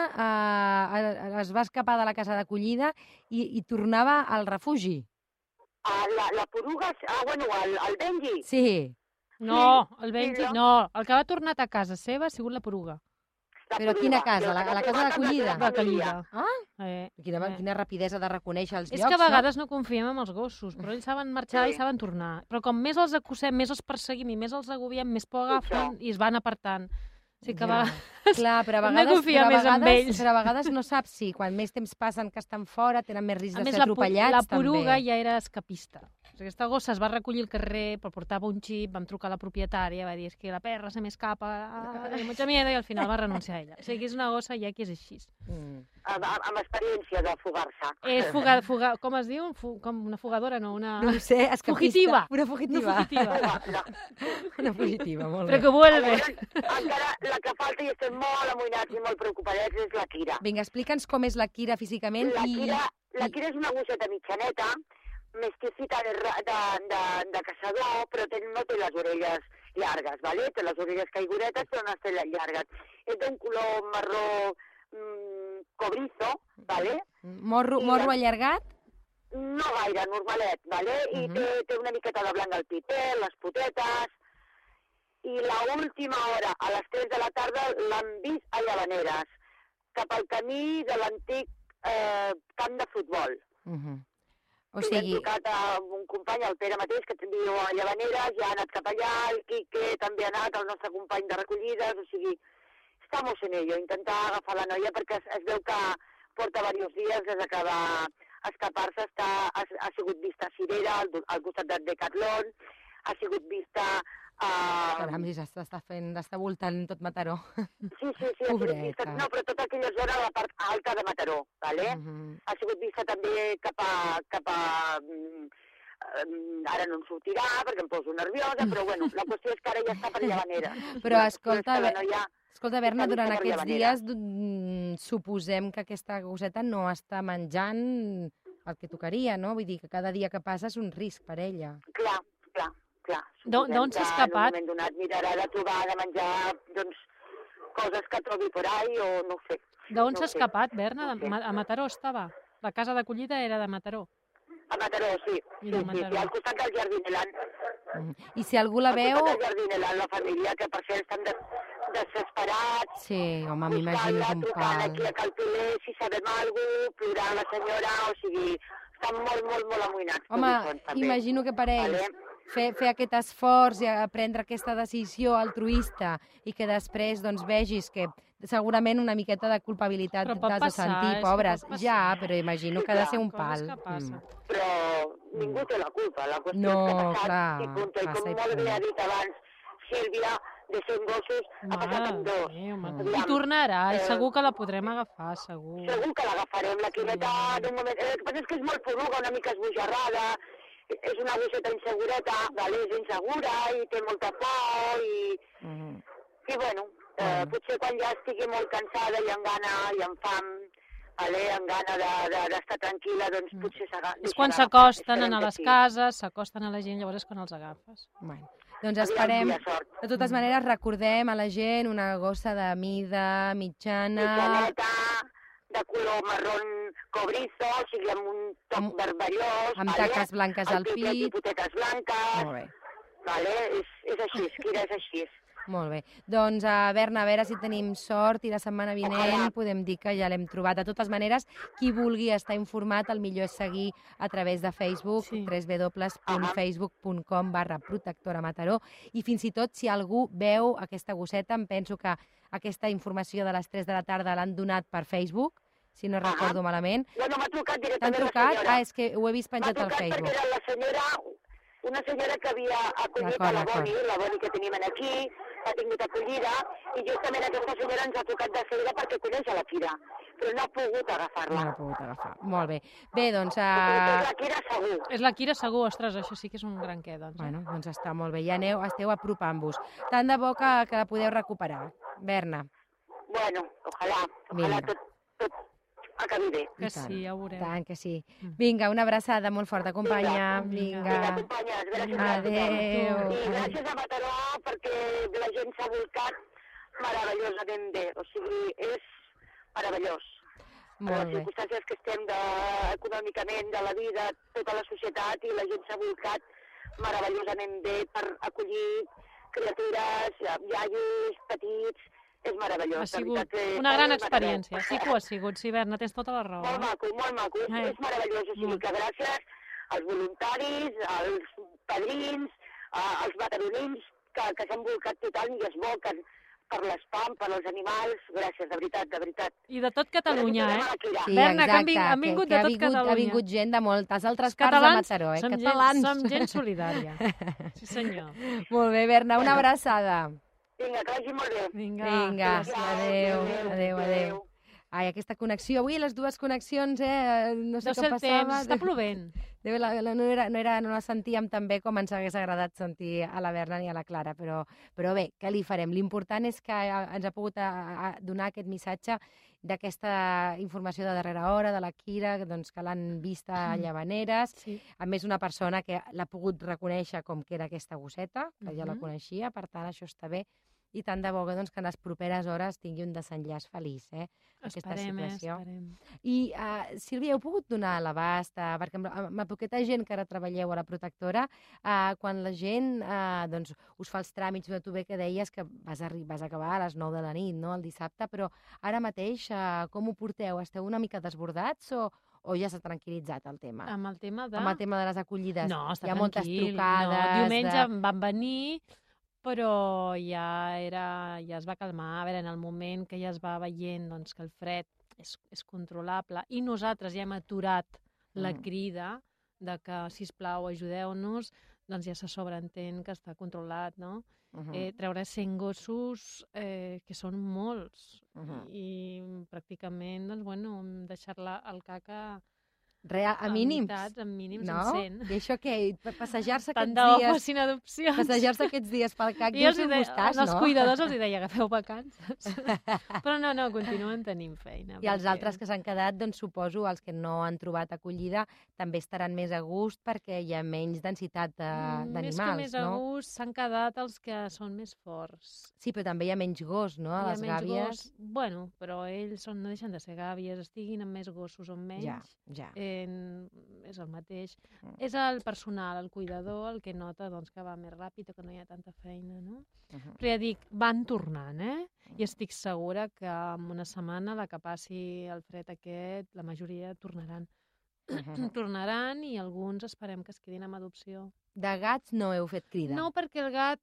eh, es va escapar de la casa d'acollida i, i tornava al refugi. Ah, la, la Poruga, ah, bueno, el, el Benji, Sí, No, el Benji, jo. no. El que ha tornat a casa seva ha sigut la Poruga. la Però Poruga, quina casa? i el La- que la va casa trobar amb la d'acollida? seva família. D'acollida. Ah, Eh, quina, eh. quina rapidesa de reconèixer els És llocs, que a vegades no confiem en els gossos, però ells saben marxar Sí. i saben tornar. Però com més els acusem, més els perseguim i més els agobiem, més por agafen i es van apartant. O sigui que a Ja. vegades... no? Clar, però a Hem de vegades, confiar però a més en vegades, ells. però a vegades no saps si quan més temps passen que estan fora tenen més risc A de més, ser la, pu- atropellats, la Poruga també. ja era escapista. O sigui, aquesta gossa es va recollir al carrer, però portava un xip, vam trucar a la propietària, va dir, és que la perra se m'escapa, ah, tengo mucha miedo, i al final va renunciar a ella. O sigui, que és una gossa ja que és així. Mm. Amb, amb, amb experiència de fugar-se. És fuga, fuga, com es diu? Fu, com una fugadora, no? Una... No ho sé, escapista. Fugitiva. Una Una fugitiva. fugitiva. No, Una fugitiva, molt Però bé. que vuelve. encara la que falta i estem molt amoïnats i molt preocupats és la Kira. Vinga, explica'ns com és la Kira físicament La i... Kira, la i- Kira és una gosseta mitjaneta, mesticita de, ra- de, de, de caçador, però té, no té les orelles llargues, ¿vale? Té les orelles caiguretes, però no les té llargues. És d'un color marró mm, cobrizo, ¿vale? Morro, I morro la- allargat? No gaire, normalet, ¿vale? I Mhm. té, té una miqueta de blanc al pitet, les potetes, i la última hora, a les tres de la tarda, l'han vist a Llavaneres, cap al camí de l'antic eh, camp de futbol. Uh -huh. O O sigui, hem trucat a un company, el Pere mateix, que viu a Llavaneres, ja ha anat cap allà, el Quique també ha anat, el nostre company de recollides, o sigui, estamos en ello, intentar agafar la noia perquè es, es veu que porta diversos dies des que va escapar-se està, ha, ha sigut vista a Cirera, al, al costat del Decathlon, ha sigut vista a... Caram, s'està fent, està voltant tot Mataró. Sí, sí, sí, ha sigut vista, no, però tota aquella zona, la part alta de Mataró, vale? Uh -huh. Ha sigut vista també cap a... Cap a ara no em sortirà perquè em poso nerviosa, però bueno, la qüestió és que ara ja està per Llavanera. Però escolta, no ha... escolta Berna, durant aquests dies suposem que aquesta gosseta no està menjant el que tocaria, no? Vull dir que cada dia que passa és un risc per ella. Clar, clar, clar. D'on s'ha escapat? En un moment donat mirarà de trobar, de menjar, doncs, coses que trobi por ahí o no ho sé. D'on s'ha escapat, Berna? A Mataró estava? La casa d'acollida era de Mataró? A Mataró, sí. Sí, sí, sí, al costat del Jardinelant. I si algú la veu... Al costat del Jardinelant, la família, que per cert estan des, desesperats. Sí, home, m'imagino un pal. Trucant aquí a Calpilé, si sabem alguna cosa, plorant la senyora, o sigui, estan molt, molt, molt amoïnats. Home, imagino que per ells fer, fer aquest esforç i prendre aquesta decisió altruista i que després doncs, vegis que segurament una miqueta de culpabilitat t'has de sentir, pobres. Ja, però imagino que ha de ser un pal. Mm. Però ningú té la culpa, la qüestió no, és que ha passat clar, i punt. I com molt bé ha dit abans Sílvia, de cent gossos ha passat amb dos. I tornarà, i segur que la podrem agafar, segur. Segur que l'agafarem, la quineta d'un moment... El que passa és que és molt poruga, una mica esbojarrada, és una gosseta insegureta, vale? És insegura i té molta por i... Mm. I bueno, eh, mm. potser quan ja estigui molt cansada i amb gana i amb fam, vale? Amb gana d'estar de, de, tranquil·la, doncs mm. potser s'agafa. És quan s'acosten a les sí. cases, s'acosten a la gent, llavors és quan els agafes. Bueno. Doncs esperem, de totes maneres recordem a la gent una gossa de mida mitjana... Mitjaneta, de color marrón cobrizo, o sigui amb un toc vermellós... Amb vale? taques blanques al pit... I potetes blanques... Molt bé. Vale? És, és així, Kira, és així. Molt bé. Doncs, a Berna, a veure si tenim sort i la setmana vinent Ojalà. podem dir que ja l'hem trobat. De totes maneres, qui vulgui estar informat, el millor és seguir a través de Facebook, sí. w w w punt facebook punt com barra protectora Mataró, i fins i tot, si algú veu aquesta gosseta, em penso que aquesta informació de les tres de la tarda l'han donat per Facebook, si no recordo malament. Bueno, m'ha trucat directament la senyora. Ah, és que ho he vist penjat al Facebook. M'ha trucat perquè era la senyora... Una senyora que havia acollit a la Boni, la Boni que tenim aquí, ha tingut acollida, i justament aquesta senyora ens ha trucat de seguida perquè coneix a la Kira, però no ha pogut agafar-la. No ha pogut agafar. Molt bé. Bé, doncs... Uh... És la Kira segur. És la Kira segur, ostres, això sí que és un gran què, doncs. Bueno, doncs està molt bé. Ja aneu, esteu apropant-vos. Tant de bo que, que la podeu recuperar. Berna. Bueno, ojalà, ojalà tot, tot acabi bé. Que sí, ja ho veurem. Tant que sí. Vinga, una abraçada molt forta, companya. Vinga, Vinga companyes, gràcies. Adéu. I gràcies a Mataró perquè la gent s'ha volcat meravellosament bé. O sigui, és meravellós. Molt les circumstàncies que estem de, econòmicament, de la vida, tota la societat, i la gent s'ha volcat meravellosament bé per acollir criatures, iaios, petits. És meravellós. Ha sigut una gran experiència. Sí que ho ha sigut, sí, Berna, tens tota la raó. Molt maco, molt maco. Eh. És meravellós. O sigui que gràcies als voluntaris, als padrins, als mataronins, que, que s'han volcat total i es volquen per l'espam, per als animals. Gràcies, de veritat, de veritat. I de tot Catalunya, eh? Sí, Berna, exacte, que han, vingut, han vingut que, de que tot vingut, Catalunya. Ha vingut gent de moltes altres Catalans, parts de Mataró, eh? Som Catalans. Gent, som gent solidària. Sí, senyor. Molt bé, Berna, una abraçada. Vinga, que vagi molt bé. Vinga, Vinga, adéu, adéu, adéu. Ai, aquesta connexió. Avui les dues connexions, eh? No sé Deu què ser el passava. temps, està plovent. Deu, la, la, no, era, no, era, no la sentíem tan bé com ens hagués agradat sentir a la Berna ni a la Clara, però, però bé, què li farem? L'important és que ens ha pogut a, a donar aquest missatge d'aquesta informació de darrera hora, de la Kira, doncs, que l'han vista a Llavaneres. Sí. A més, una persona que l'ha pogut reconèixer com que era aquesta gosseta, que uh-huh. ja la coneixia, per tant, això està bé. I tant de bo doncs, que en les properes hores tingui un desenllaç feliç, eh? Aquesta esperem, situació. Esperem. I, uh, Sílvia, heu pogut donar l'abast, uh, perquè amb, amb la poqueta gent que ara treballeu a la protectora, uh, quan la gent uh, doncs, us fa els tràmits, tu bé que deies que vas, a, vas acabar a les nou de la nit, no?, el dissabte, però ara mateix uh, com ho porteu? Esteu una mica desbordats o, o ja s'ha tranquil·litzat el tema? Amb el tema de... Amb el tema de les acollides. No, està Hi ha tranquil. moltes trucades. No, diumenge de... van venir, però ja, era, ja es va calmar. A veure, en el moment que ja es va veient doncs, que el fred és, és controlable i nosaltres ja hem aturat la Mm. crida de que, sisplau, ajudeu-nos, doncs ja se sobreentén que està controlat, no? Mhm. Eh, treure cent gossos, eh, que són molts, Mhm. i pràcticament, doncs, bueno, deixar-la al caca Real, a en mínims. meitats, en mínims, No? en cent. I això què? Passejar-se Tant aquests de bo dies... fossin adopcions. Passejar-se aquests dies pel cac I deu els ser un deia, gustàs, als no? cuidadors els deia, agafeu vacances. Però no, no, continuen tenint feina. I els perquè- altres que s'han quedat, doncs suposo, els que no han trobat acollida, també estaran més a gust perquè hi ha menys densitat de- Mm, d'animals, Més que més a no? gust, s'han quedat els que són més forts. Sí, però també hi ha menys gos, no? A Hi ha les menys gàbies... gos. Bueno, però ells són, no deixen de ser gàbies, estiguin amb més gossos o menys. Ja, ja. En... és el mateix. Mm. És el personal, el cuidador, el que nota doncs, que va més ràpid o que no hi ha tanta feina, no? Mhm. Però ja dic, van tornant, eh? I estic segura que en una setmana, la que passi el fred aquest, la majoria tornaran. Mhm. Tornaran i alguns esperem que es quedin amb adopció. De gats no heu fet crida. No, perquè el gat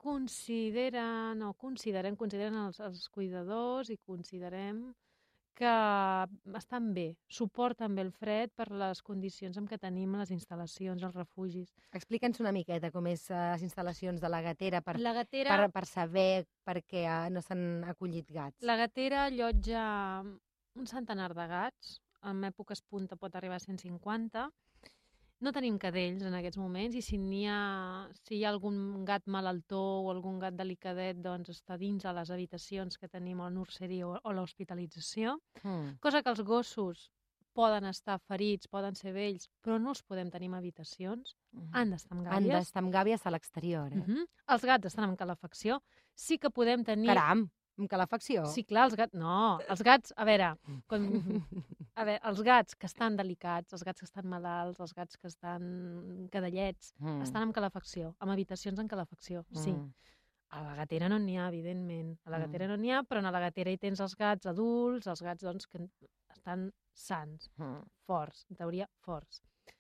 considera, no, considerem, consideren els, els cuidadors i considerem que estan bé, suporten bé el fred per les condicions en què tenim les instal·lacions, els refugis. Explica'ns una miqueta com és eh, les instal·lacions de la gatera per, La gatera, per, per saber per què eh, no s'han acollit gats. la gatera allotja un centenar de gats, en èpoques punta pot arribar a cent cinquanta. No tenim cadells en aquests moments i si n'hi ha, si hi ha algun gat malaltó o algun gat delicadet, doncs està dins de les habitacions que tenim a la nurseria o, o l'hospitalització. Mm. Cosa que els gossos poden estar ferits, poden ser vells, però no els podem tenir en habitacions, han d'estar amb Han gàbies. d'estar amb gàbies a l'exterior, eh? Uh -huh. Els gats estan amb calefacció. Sí que podem tenir... Caram, amb calefacció? Sí, clar, els gats... No, els gats, a veure, quan... a veure, els gats que estan delicats, els gats que estan malalts, els gats que estan cadellets, Mm. estan amb calefacció, amb habitacions en calefacció, sí. Mm. A la gatera no n'hi ha, evidentment. A la Mm. gatera no n'hi ha, però a la gatera hi tens els gats adults, els gats, doncs, que estan sants, Mm. forts, en teoria, forts.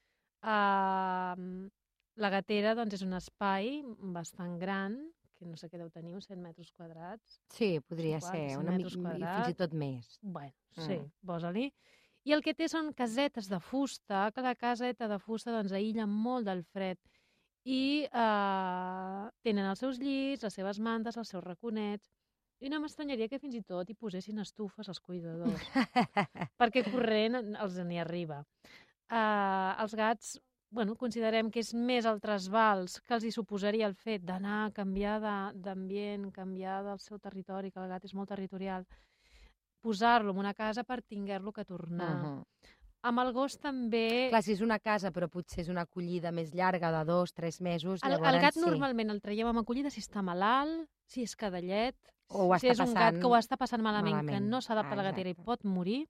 Uh, la gatera, doncs, és un espai bastant gran, que no sé què deu tenir, uns cent metres quadrats. Sí, podria Quatre, ser, cent una mica, metres i fins i quadrats. tot més. Bueno, Mm. sí, posa-li. I el que té són casetes de fusta, que la caseta de fusta doncs, aïlla molt del fred. I eh, tenen els seus llits, les seves mantes, els seus raconets. I no m'estranyaria que fins i tot hi posessin estufes als cuidadors, perquè corrent els n'hi arriba. Eh, els gats, bueno, considerem que és més el trasbals que els hi suposaria el fet d'anar a canviar de- d'ambient, canviar del seu territori, que el gat és molt territorial, posar-lo en una casa per tinguer-lo que tornar. Mhm. Amb el gos també... Clar, si és una casa, però potser és una acollida més llarga, de dos, tres mesos, El, llavors el gat sí. normalment el traiem amb acollida si està malalt, si és cadellet, O ho si està és un gat passant que ho està passant malament, malament. que no s'adapta Ah, a la gatera i exacte. pot morir,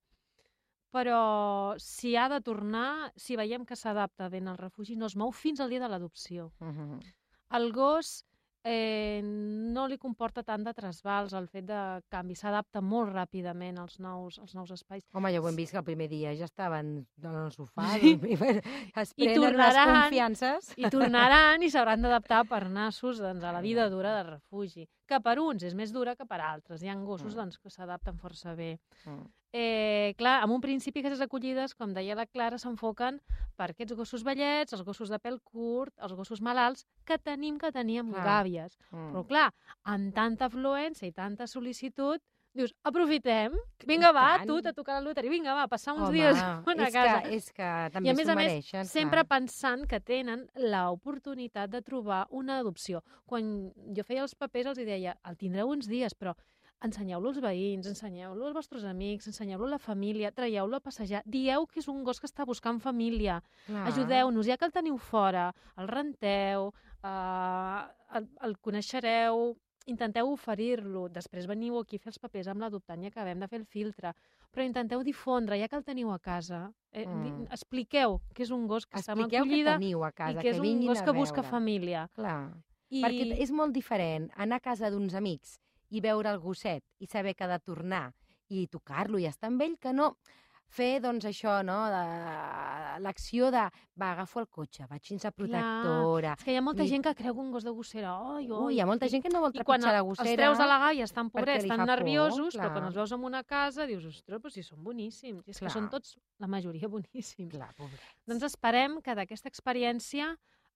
però si ha de tornar, si veiem que s'adapta ben al refugi, no es mou fins al dia de l'adopció. Mhm. El gos eh, no li comporta tant de trasbals el fet de canvi, s'adapta molt ràpidament als nous, als nous espais. Home, ja ho hem vist que el primer dia ja estaven en el sofà, Sí. dormint, es I prenen unes tornaran. confiances. I tornaran i s'hauran d'adaptar per nassos doncs, a la vida dura del refugi, que per uns és més dura que per altres. Hi ha gossos Mm. doncs, que s'adapten força bé. Mm. Eh, clar, en un principi aquestes acollides, com deia la Clara, s'enfoquen per aquests gossos vellets, els gossos de pèl curt, els gossos malalts, que tenim que tenir amb Clar. gàbies. Mm. Però clar, amb tanta afluència i tanta sol·licitud, dius, aprofitem, vinga va, tant. tu, t'ha tocat la loteria, vinga va, passar uns Home, dies a una és casa. Que, és que també I a més s'ho a més, mereixen. sempre clar. pensant que tenen l'oportunitat de trobar una adopció. Quan jo feia els papers els hi deia, el tindreu uns dies, però ensenyeu-lo als veïns, ensenyeu-lo als vostres amics, ensenyeu-lo a la família, traieu-lo a passejar, dieu que és un gos que està buscant família, Clar. ajudeu-nos, ja que el teniu fora, el renteu, eh, el, el coneixereu, intenteu oferir-lo, després veniu aquí a fer els papers amb l'adoptant i acabem de fer el filtre, però intenteu difondre, ja que el teniu a casa, eh, Mm. di- expliqueu que és un gos que està en Expliqueu que acollida teniu a i casa, que és que un vinguin gos a que busca veure. família. Clar. I... Perquè és molt diferent anar a casa d'uns amics i veure el gosset i saber que ha de tornar i tocar-lo i estar amb ell, que no fer, doncs, això, no?, de, l'acció de, va, agafo el cotxe, vaig sense protectora... És que hi ha molta gent que creu que un gos de gossera... Oi, oi, Ui, hi ha molta gent que no vol I quan trepitjar la gossera... els treus a la gaia estan perquè pobrets, li estan fa por, nerviosos, clar. però quan els veus en una casa dius, ostres, però si són boníssims. I és Clar. que són tots, la majoria, boníssims. Clar, pobrets. Doncs esperem que d'aquesta experiència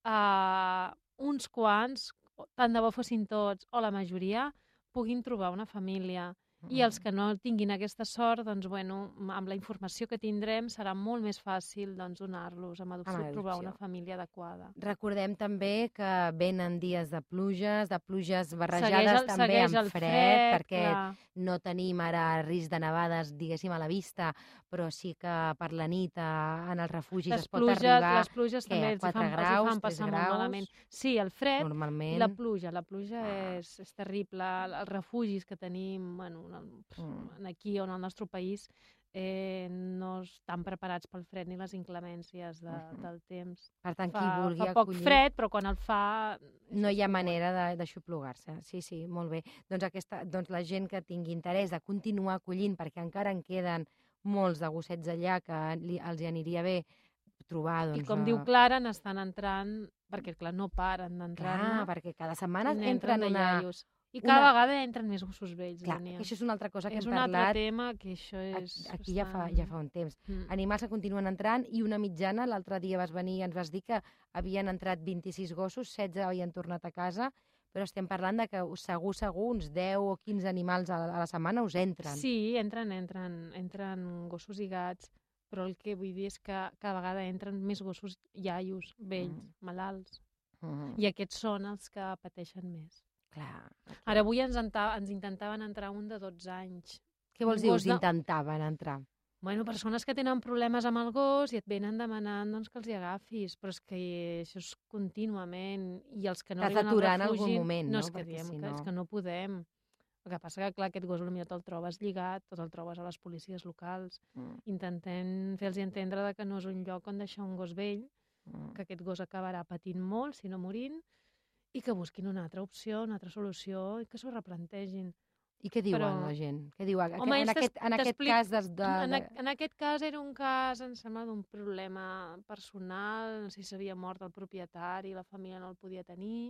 eh, uns quants, tant de bo fossin tots o la majoria, puguin trobar una família. I els que no tinguin aquesta sort, doncs, bueno, amb la informació que tindrem serà molt més fàcil doncs, donar-los amb adopció, Amb trobar adopció. una família adequada. Recordem també que venen dies de pluges, de pluges barrejades Segueix el- també segueix amb el fred, fred, perquè clar. no tenim ara risc de nevades, diguéssim, a la vista, però sí que per la nit a, en els refugis Les es pot pluges, arribar les pluges què, també a els hi quatre fan, els hi graus, fan tres passar molt graus? malament. Sí, el fred normalment. i la pluja. La pluja Ah. és, és terrible. Els refugis que tenim bueno, Mm. aquí o en el nostre país eh, no estan preparats pel fred ni les inclemències de, Mhm. del temps. Per tant, qui Fa, vulgui fa poc acollir... fred, però quan el fa... No hi ha manera de- d'aixoplugar-se. Sí, sí, molt bé. Doncs, aquesta, doncs la gent que tingui interès de continuar acollint, perquè encara en queden molts de gossets allà que li, els hi aniria bé trobar... Doncs, I com eh, diu Clara, n'estan entrant, perquè clar, no paren d'entrar-ne. Clar, perquè cada setmana i entren de una... iaios. I cada una- vegada entren més gossos vells, Clar, Dúnia. que això és una altra cosa que És hem un altre parlat tema que això és... aquí ja fa, bastant- ja fa un temps. Mm. Animals que continuen entrant i una mitjana, l'altre dia vas venir i ens vas dir que havien entrat vint-i-sis gossos, setze havien tornat a casa, però estem parlant de que segur, segur, uns deu o quinze animals a la, a la setmana us entren. Sí, entren, entren, entren gossos i gats, però el que vull dir és que cada vegada entren més gossos iaios, vells, Mm. malalts, Mm, i aquests són els que pateixen més. clar. Aquí. Ara avui ens, enta- ens intentaven entrar un de dotze anys. Què vols un dir? gos Us de- intentaven entrar. Bueno, persones que tenen problemes amb el gos i et venen demanant doncs, que els hi agafis, però és que això és contínuament, i els que no T'has arriben al d'aturar en refugi... algun moment, no? és que Perquè diem si que, és no- que no podem. El que passa que, clar, aquest gos potser te'l trobes lligat, o te'l trobes a les policies locals. Mm, Intentem fer-los entendre de que no és un lloc on deixar un gos vell, mm. que aquest gos acabarà patint molt, si no morint, i que busquin una altra opció, una altra solució, i que s'ho replantegin. I què diuen Però- la gent? Què diu? En, Home, en, ells aquest, en aquest t'explic- cas des de... En, de... a- en aquest cas era un cas, em sembla, d'un problema personal, no sé si s'havia mort el propietari, la família no el podia tenir,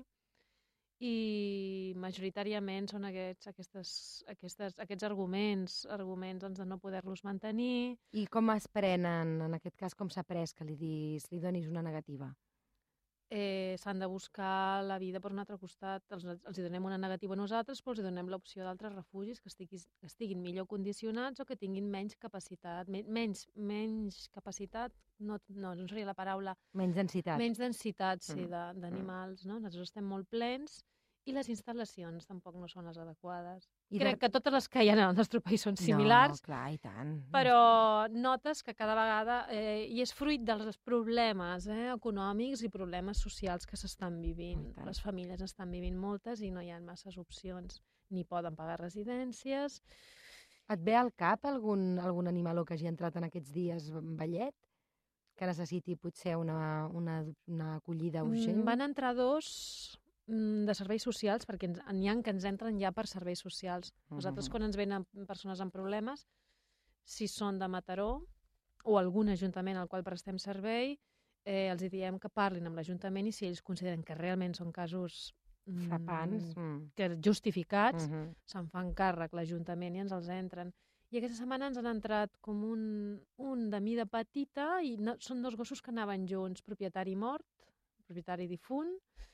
i majoritàriament són aquests, aquestes, aquestes, aquests arguments, arguments doncs, de no poder-los mantenir. I com es prenen, en aquest cas, com s'ha pres que li, dis, li donis una negativa? Eh, S'han de buscar la vida per un altre costat. Els, els hi donem una negativa a nosaltres, però els hi donem l'opció d'altres refugis que, estiguis, que estiguin millor condicionats o que tinguin menys capacitat. Me, menys, menys capacitat, no, no, no seria la paraula, Menys densitat. menys densitat, sí, Mm, de- d'animals, no? Nosaltres estem molt plens i les instal·lacions tampoc no són les adequades. I Crec de- que totes les que hi ha al nostre país són similars, No, clar, i tant. però notes que cada vegada, eh, i és fruit dels problemes eh, econòmics i problemes socials que s'estan vivint. I tant. Les famílies estan vivint moltes i no hi ha masses opcions. Ni poden pagar residències. Et ve al cap algun, algun animaló que hagi entrat en aquests dies vellet? Que necessiti potser una, una, una acollida urgent? Mm, Van entrar dos mm, de serveis socials, perquè ens- n'hi ha que ens entren ja per serveis socials. Nosaltres, Mhm. quan ens venen persones amb problemes, si són de Mataró o algun ajuntament al qual prestem servei, eh, els hi diem que parlin amb l'Ajuntament i si ells consideren que realment són casos mm, Frapants. Mm. que justificats, Mhm. se'n fan càrrec l'Ajuntament i ens els entren. I aquesta setmana ens han entrat com un, un de mida petita i no, són dos gossos que anaven junts, propietari mort, propietari difunt,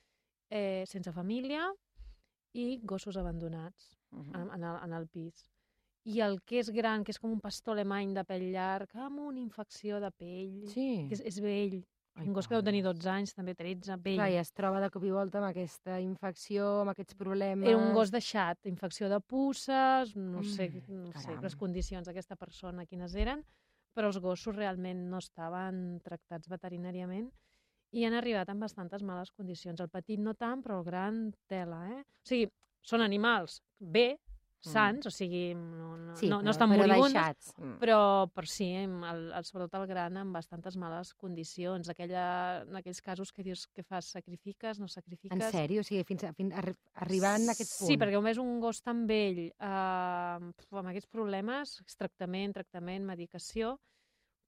eh, sense família i gossos abandonats Mhm. en, en, el, en el pis. I el que és gran, que és com un pastor alemany de pell llarg, amb una infecció de pell, Sí. que és, és vell, Ai, un gos que deu tenir pobres. dotze anys, també tretze, vell. Clar, i es troba de cop i volta amb aquesta infecció, amb aquests problemes... Era un gos deixat, infecció de puces, no sé, Mm, no sé caram. les condicions d'aquesta persona quines eren, però els gossos realment no estaven tractats veterinàriament i han arribat en bastantes males condicions. El petit no tant, però el gran tela, eh? O sigui, són animals bé, sants, o sigui, no, no, Sí, no, però, no estan però moribunds, deixats. Mm. però, però sí, el, el, sobretot el gran amb bastantes males condicions. Aquella, en aquells casos que dius que fas, sacrifiques, no sacrifiques... En sèrio? O sigui, fins, a, fins a, arri- arribant a aquest punt? Sí, perquè només un gos tan vell, eh, amb aquests problemes, és tractament, tractament, medicació,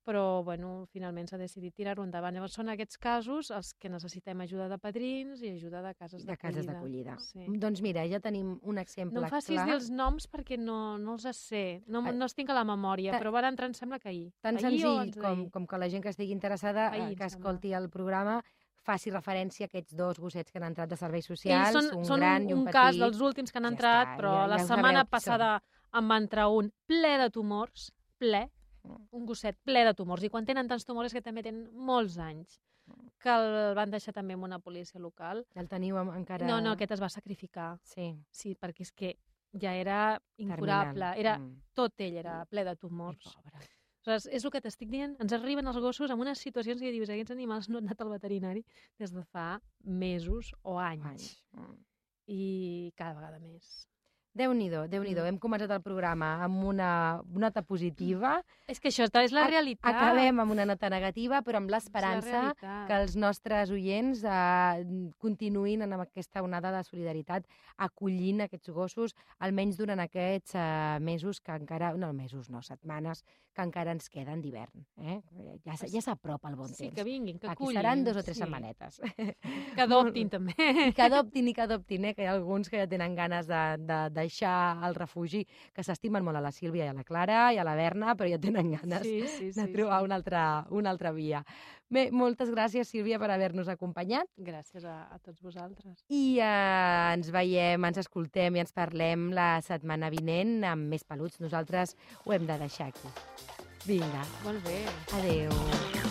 però bueno, finalment s'ha decidit tirar-ho endavant. Llavors són aquests casos els que necessitem ajuda de padrins i ajuda de cases De d'acollida. cases d'acollida. Sí. Doncs mira, ja tenim un exemple No em facis clar. dir els noms perquè no, no els sé, no, Ah, no els tinc a la memòria, ta- però van entrar, em sembla que ahir. Tan ahir o senzill abans com, d'ahir? com que la gent que estigui interessada, Ahir, eh, em que sembla. escolti el programa, faci referència a aquests dos gossets que han entrat de serveis Ells socials, són, un són gran un, i un, un petit. cas dels últims que han Ja entrat, està, però ja- la ja ho setmana sabreu qui passada en va entrar un ple de tumors, ple, Mm. un gosset ple de tumors, i quan tenen tants tumors és que també tenen molts anys, que el van deixar també amb una policia local. Ja el teniu amb- encara... No, no, aquest es va sacrificar, Sí, sí, perquè és que ja era incurable, terminal. era, Mm. tot ell era ple de tumors. Ai, pobre. Aleshores, és el que t'estic dient, ens arriben els gossos en unes situacions que dius, aquests animals no han anat al veterinari des de fa mesos o anys, Anys. Mm. i cada vegada més. Déu-n'hi-do, Déu-n'hi-do. Mm. Hem començat el programa amb una nota positiva, És que això és la Ac- realitat. acabem amb una nota negativa, però amb És la l'esperança realitat. que els nostres oients eh, continuïn en aquesta onada de solidaritat acollint aquests gossos, almenys durant aquests eh, mesos que encara, no mesos, no, setmanes, que encara ens queden d'hivern. Eh? Ja, s- ja s'apropa el bon Sí, temps. que vinguin, que Aquí acullin. seran dos o tres sí. setmanetes. Que adoptin, també. I que adoptin i que adoptin, eh? Que hi ha alguns que ja tenen ganes de, de deixar el refugi, que s'estimen molt a la Sílvia i a la Clara i a la Berna, però ja tenen ganes Sí, sí, sí. de trobar una altra, una altra via. Bé, moltes gràcies, Sílvia, per haver-nos acompanyat Gràcies a, a tots vosaltres. i eh, ens veiem, ens escoltem i ens parlem la setmana vinent amb més peluts. Nosaltres ho hem de deixar aquí. Vinga, Molt bé. adeu.